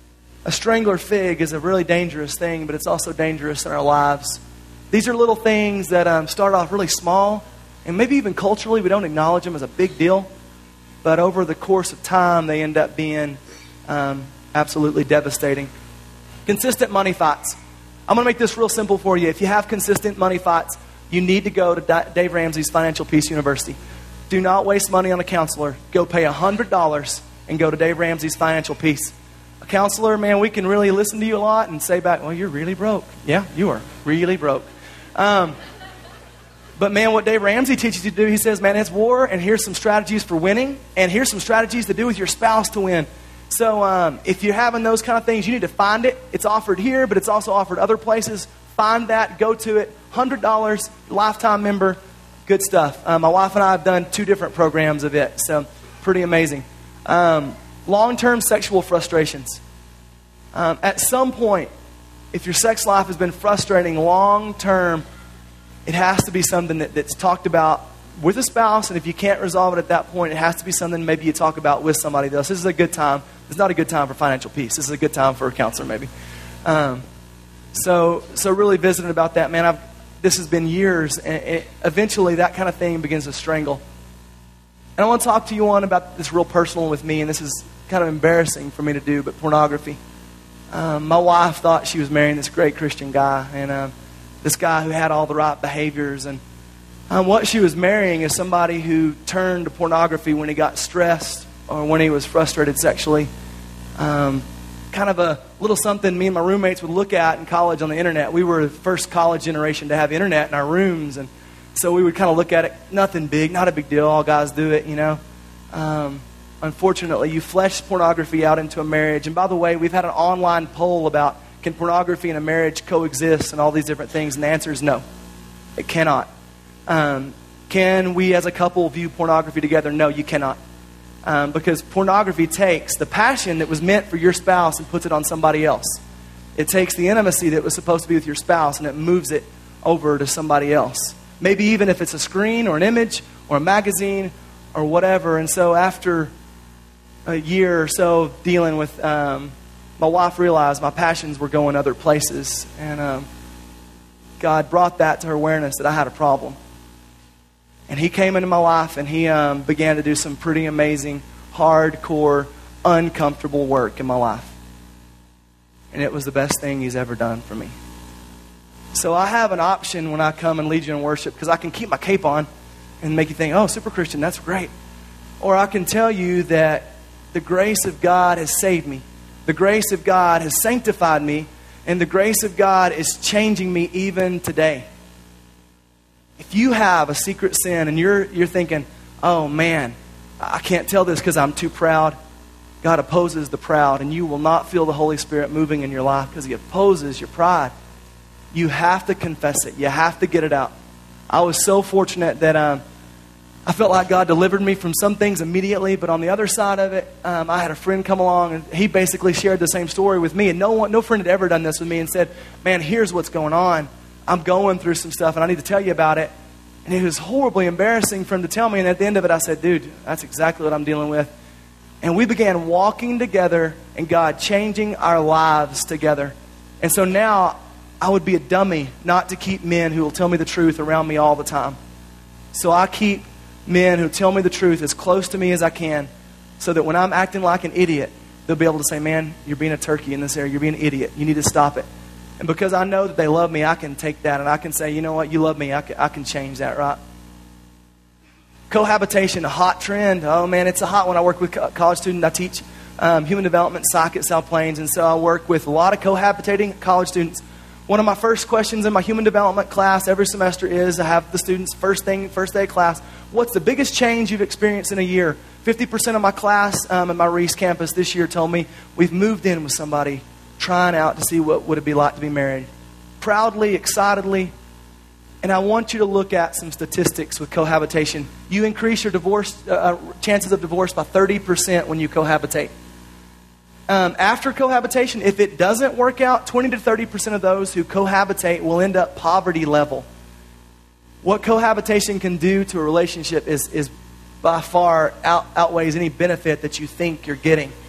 A strangler fig is a really dangerous thing, but it's also dangerous in our lives. These are little things that um, start off really small, and maybe even culturally we don't acknowledge them as a big deal. But over the course of time, they end up being um, absolutely devastating. Consistent money fights. I'm going to make this real simple for you. If you have consistent money fights, you need to go to D- Dave Ramsey's Financial Peace University. Do not waste money on a counselor. Go pay one hundred dollars and go to Dave Ramsey's Financial Peace. A counselor, man, we can really listen to you a lot and say back, well, you're really broke. Yeah, you are really broke. Um, but man, what Dave Ramsey teaches you to do, he says, man, it's war, and here's some strategies for winning, and here's some strategies to do with your spouse to win. So um, if you're having those kind of things, you need to find it. It's offered here, but it's also offered other places. Find that, go to it. one hundred dollars, lifetime member, good stuff. Uh, my wife and I have done two different programs of it, so pretty amazing. Um, long-term sexual frustrations. Um, at some point, if your sex life has been frustrating long-term, it has to be something that, that's talked about with a spouse, and if you can't resolve it at that point, it has to be something maybe you talk about with somebody else. This is a good time. It's not a good time for financial peace. This is a good time for a counselor maybe. Um, so so really visiting about that, man, I've, this has been years, and it, eventually that kind of thing begins to strangle. And I want to talk to you on about this real personal with me, and this is kind of embarrassing for me to do, but pornography. Um, my wife thought she was marrying this great Christian guy, and uh, this guy who had all the right behaviors, and um, what she was marrying is somebody who turned to pornography when he got stressed or when he was frustrated sexually. Um, kind of a little something me and my roommates would look at in college on the internet. We were the first college generation to have internet in our rooms, and so we would kind of look at it, nothing big, not a big deal, all guys do it, you know. Um, unfortunately, you flesh pornography out into a marriage. And by the way, we've had an online poll about can pornography and a marriage coexist and all these different things, and the answer is no. It cannot. Um, can we as a couple view pornography together? No, you cannot. Um, because pornography takes the passion that was meant for your spouse and puts it on somebody else. It takes the intimacy that was supposed to be with your spouse and it moves it over to somebody else. Maybe even if it's a screen or an image or a magazine or whatever. And so after a year or so of dealing with, um, my wife realized my passions were going other places. And um, God brought that to her awareness that I had a problem. And he came into my life and he um, began to do some pretty amazing, hardcore, uncomfortable work in my life. And it was the best thing he's ever done for me. So I have an option when I come and lead you in worship, because I can keep my cape on and make you think, oh, super Christian, that's great. Or I can tell you that the grace of God has saved me. The grace of God has sanctified me. And the grace of God is changing me even today. If you have a secret sin and you're you're thinking, oh man, I can't tell this because I'm too proud. God opposes the proud, and you will not feel the Holy Spirit moving in your life because he opposes your pride. You have to confess it. You have to get it out. I was so fortunate that um, I felt like God delivered me from some things immediately, but on the other side of it, um, I had a friend come along, and he basically shared the same story with me. And no one, no friend had ever done this with me and said, man, here's what's going on. I'm going through some stuff, and I need to tell you about it. And it was horribly embarrassing for him to tell me. And at the end of it, I said, dude, that's exactly what I'm dealing with. And we began walking together and God changing our lives together. And so now I would be a dummy not to keep men who will tell me the truth around me all the time. So I keep men who tell me the truth as close to me as I can, so that when I'm acting like an idiot, they'll be able to say, man, you're being a turkey in this area. You're being an idiot. You need to stop it. And because I know that they love me, I can take that and I can say, you know what, you love me. I can, I can change that, right? Cohabitation, a hot trend. Oh, man, it's a hot one. I work with college students. I teach um, human development, psych at South Plains. And so I work with a lot of cohabitating college students. One of my first questions in my human development class every semester is, I have the students first thing, first day of class, what's the biggest change you've experienced in a year? fifty percent of my class um, at my Reese campus this year told me we've moved in with somebody trying out to see what would it be like to be married. Proudly, excitedly. And I want you to look at some statistics with cohabitation. You increase your divorce uh, chances of divorce by thirty percent when you cohabitate. Um, after cohabitation, if it doesn't work out, twenty to thirty percent of those who cohabitate will end up poverty level. What cohabitation can do to a relationship is, is by far out, outweighs any benefit that you think you're getting.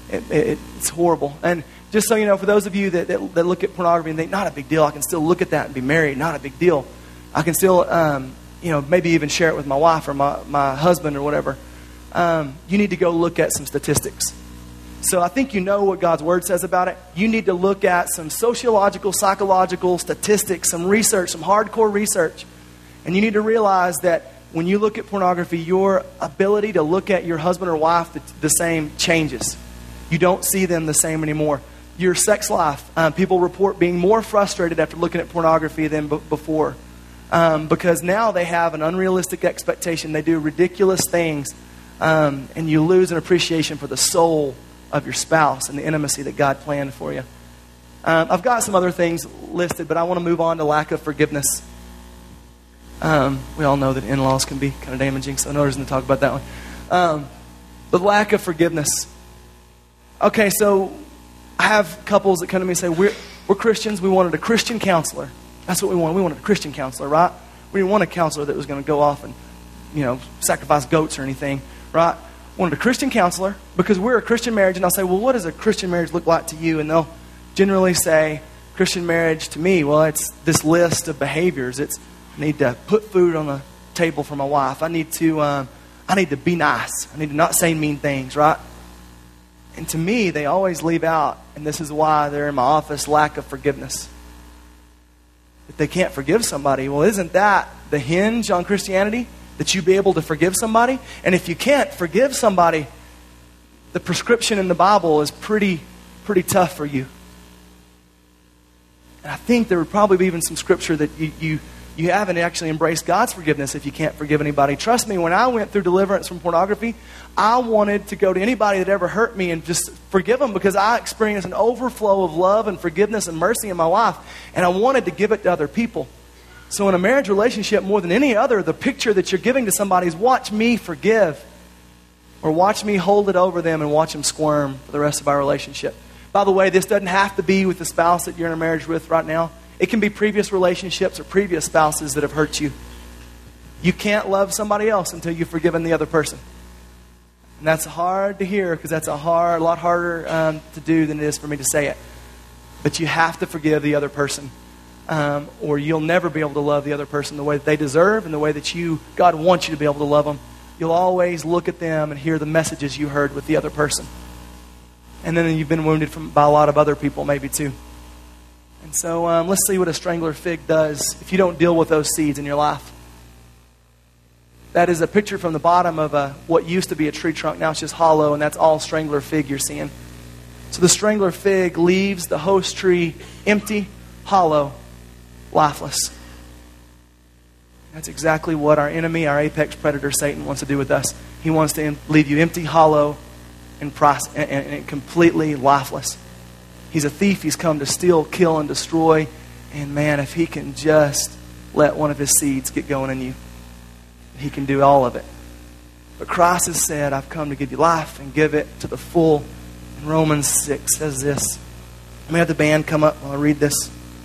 It, it, it's horrible. And just so you know, for those of you that, that, that look at pornography and think, not a big deal, I can still look at that and be married, not a big deal. I can still, um, you know, maybe even share it with my wife or my, my husband or whatever. Um, you need to go look at some statistics. So I think you know what God's Word says about it. You need to look at some sociological, psychological statistics, some research, some hardcore research. And you need to realize that when you look at pornography, your ability to look at your husband or wife the, the same changes. You don't see them the same anymore. Your sex life, um, people report being more frustrated after looking at pornography than b- before. Um, because now they have an unrealistic expectation. They do ridiculous things. Um, and you lose an appreciation for the soul of your spouse and the intimacy that God planned for you. Um, I've got some other things listed, but I want to move on to lack of forgiveness. Um, we all know that in-laws can be kind of damaging, so no reason to talk about that one. Um, but lack of forgiveness. Okay, so I have couples that come to me and say, we're, we're Christians, we wanted a Christian counselor. That's what we wanted. We wanted a Christian counselor, right? We didn't want a counselor that was going to go off and, you know, sacrifice goats or anything, right? We wanted a Christian counselor because we're a Christian marriage. And I'll say, well, what does a Christian marriage look like to you? And they'll generally say, Christian marriage to me, well, it's this list of behaviors. It's, I need to put food on the table for my wife. I need to, um, I need to be nice. I need to not say mean things, right? And to me, they always leave out, and this is why they're in my office, lack of forgiveness. If they can't forgive somebody, well, isn't that the hinge on Christianity? That you be able to forgive somebody? And if you can't forgive somebody, the prescription in the Bible is pretty, pretty tough for you. And I think there would probably be even some scripture that you, you, you haven't actually embraced God's forgiveness if you can't forgive anybody. Trust me, when I went through deliverance from pornography, I wanted to go to anybody that ever hurt me and just forgive them because I experienced an overflow of love and forgiveness and mercy in my life. And I wanted to give it to other people. So in a marriage relationship, more than any other, the picture that you're giving to somebody is watch me forgive. Or watch me hold it over them and watch them squirm for the rest of our relationship. By the way, this doesn't have to be with the spouse that you're in a marriage with right now. It can be previous relationships or previous spouses that have hurt you. You can't love somebody else until you've forgiven the other person. And that's hard to hear because that's a hard, a lot harder um, to do than it is for me to say it. But you have to forgive the other person. Um, or you'll never be able to love the other person the way that they deserve and the way that you, God wants you to be able to love them. You'll always look at them and hear the messages you heard with the other person. And then you've been wounded from, by a lot of other people maybe too. And so um, let's see what a strangler fig does if you don't deal with those seeds in your life. That is a picture from the bottom of a, what used to be a tree trunk. Now it's just hollow, and that's all strangler fig you're seeing. So the strangler fig leaves the host tree empty, hollow, lifeless. That's exactly what our enemy, our apex predator, Satan, wants to do with us. He wants to leave you empty, hollow, and, price, and, and completely lifeless. He's a thief. He's come to steal, kill, and destroy. And man, if he can just let one of his seeds get going in you, he can do all of it. But Christ has said, I've come to give you life and give it to the full. And Romans six says this. Let me have the band come up while I read this.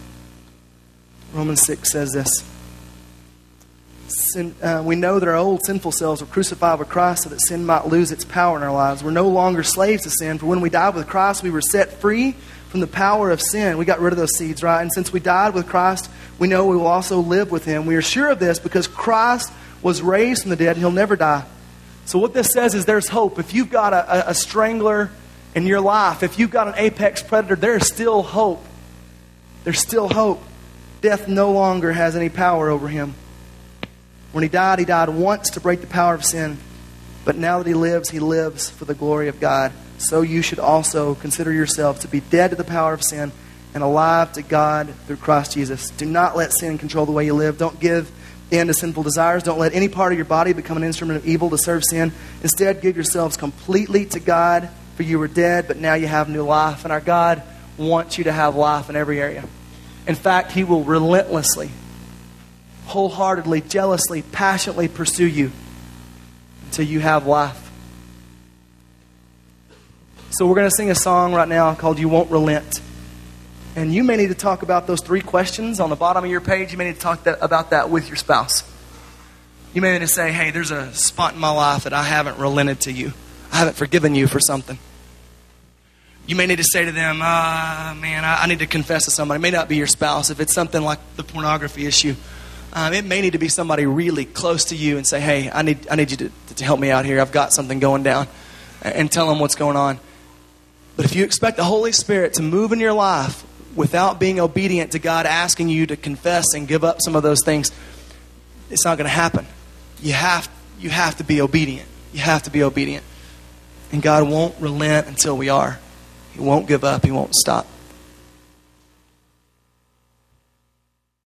Romans six says this. Sin, uh, we know that our old sinful selves were crucified with Christ so that sin might lose its power in our lives. We're no longer slaves to sin, for when we died with Christ, we were set free from the power of sin. We got rid of those seeds, right? And since we died with Christ, we know we will also live with Him. We are sure of this because Christ was raised from the dead. He'll never die. So what this says is there's hope. If you've got a, a, a strangler in your life, if you've got an apex predator, there's still hope. There's still hope. Death no longer has any power over him. When he died, he died once to break the power of sin. But now that he lives, he lives for the glory of God. So you should also consider yourself to be dead to the power of sin and alive to God through Christ Jesus. Do not let sin control the way you live. Don't give in to sinful desires. Don't let any part of your body become an instrument of evil to serve sin. Instead, give yourselves completely to God, for you were dead, but now you have new life. And our God wants you to have life in every area. In fact, He will relentlessly, wholeheartedly, jealously, passionately pursue you until you have life. So we're going to sing a song right now called You Won't Relent. And you may need to talk about those three questions on the bottom of your page. You may need to talk that, about that with your spouse. You may need to say, hey, there's a spot in my life that I haven't relented to you. I haven't forgiven you for something. You may need to say to them, uh, man, I, I need to confess to somebody. It may not be your spouse. If it's something like the pornography issue, um, it may need to be somebody really close to you and say, hey, I need I need you to, to help me out here. I've got something going down. And tell them what's going on. But if you expect the Holy Spirit to move in your life without being obedient to God asking you to confess and give up some of those things, it's not going to happen. You have, you have to be obedient. You have to be obedient. And God won't relent until we are. He won't give up. He won't stop.